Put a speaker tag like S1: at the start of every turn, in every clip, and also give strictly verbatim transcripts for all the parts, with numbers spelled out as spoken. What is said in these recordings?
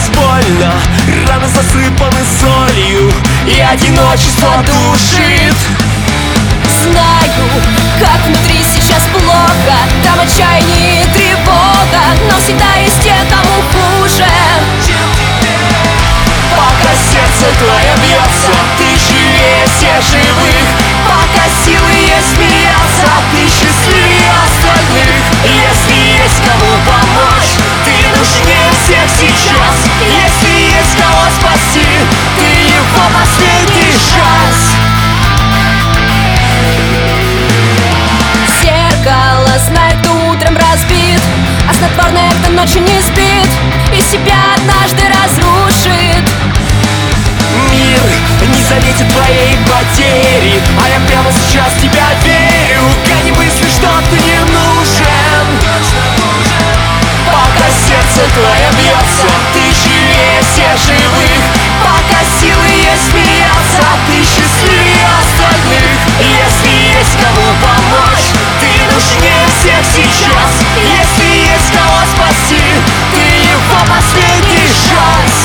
S1: здесь больно, раны засыпаны солью, и одиночество душит.
S2: Знаю, как внутри сейчас плохо, там отчаяние и тревога, но всегда есть те, кому хуже.
S1: Пока сердце твое бьется, ты живее всех живых. Пока силы есть смеяться, ты счастливее остальных. Если есть кому помочь, ты нужнее всех сейчас. Если есть кого спасти, ты его последний шанс.
S2: Зеркало знает, кто утром разбит, а снотворное, кто ночью не спит и себя однажды разрушит.
S1: Мир не заметит твоей потери, а я прямо сейчас в тебя верю. Гони мысли, что ты не нужен. Пока сердце твое бьется, ты живее всех живых. Пока силы есть смеяться, ты счастливее остальных. Если есть кому помочь, ты нужнее всех сейчас. Если есть кого спасти, ты его последний шанс.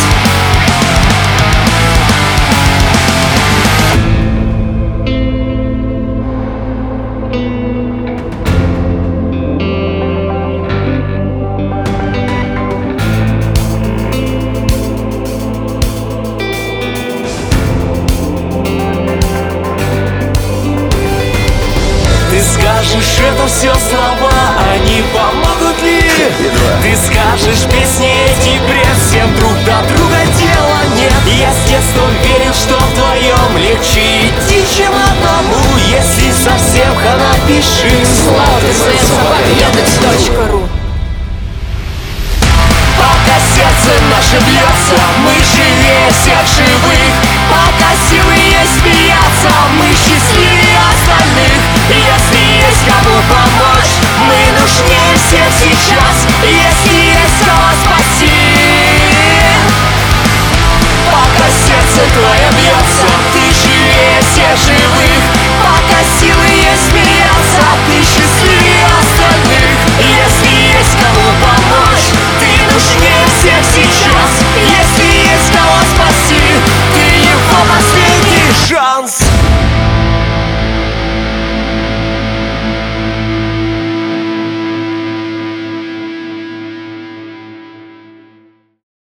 S1: Ты скажешь, это все слова, они помогут ли? Ты скажешь, песни эти бред, всем друг до друга дела нет. Я с детства верил, что вдвоем легче идти, чем одному. Если совсем хана, пиши
S2: Слава ТСН точка ру.
S1: Пока сердце наше бьется, мы живее всех живых. Пока силы есть смеяться, мы счастливее остальных. Если есть кому помочь, мы нужнее всех сейчас. Если